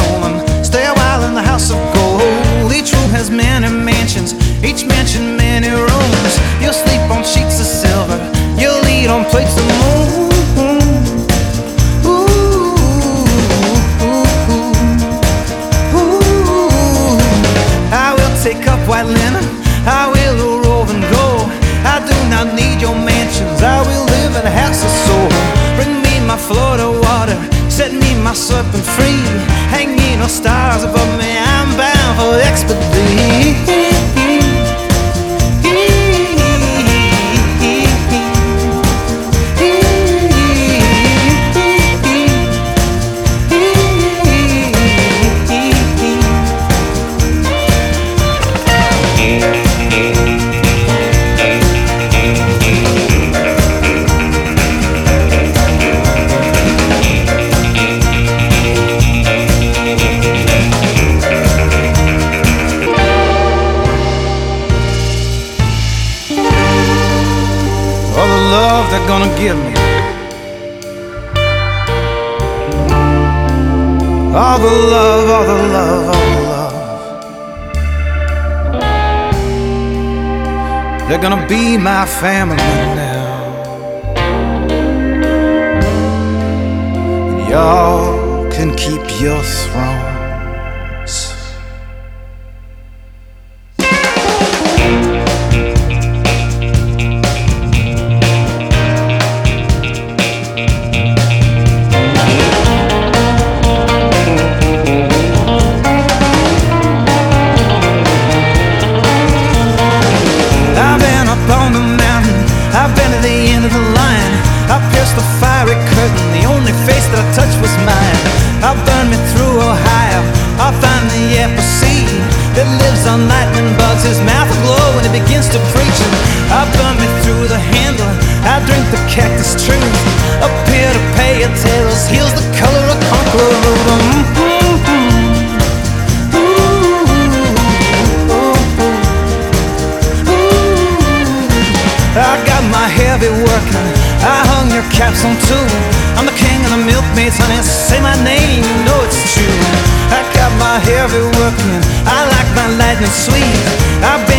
stolen. Stay a while in the house of gold. Each room has many mansions, each mansion many rooms. You'll sleep on sheets of silver, you'll eat on plates of moon. Take up white linen, I will roll and go. I do not need your mansions, I will live in a house of soul. Bring me my Florida water, set me my serpent free. Hang me no stars above me, I'm bound for expedition. All the love they're gonna give me, all the love, all the love, all the love. They're gonna be my family now, and y'all can keep your thrones. I've been to the end of the line, I pierced the fiery curtain, the only face that I touched was mine. I'll burn me through Ohio, I'll find the Appleseed that lives on lightning bugs, his mouth aglow when he begins to preach. I'll burn me through the handle, I drink the cactus truth. Up here to pay your tails, heals the color of conqueror. I got my heavy working, I hung your caps on too. I'm the king of the milkmaids, honey, say my name, you know it's true. I got my heavy working, I like my lightning sweet. I've been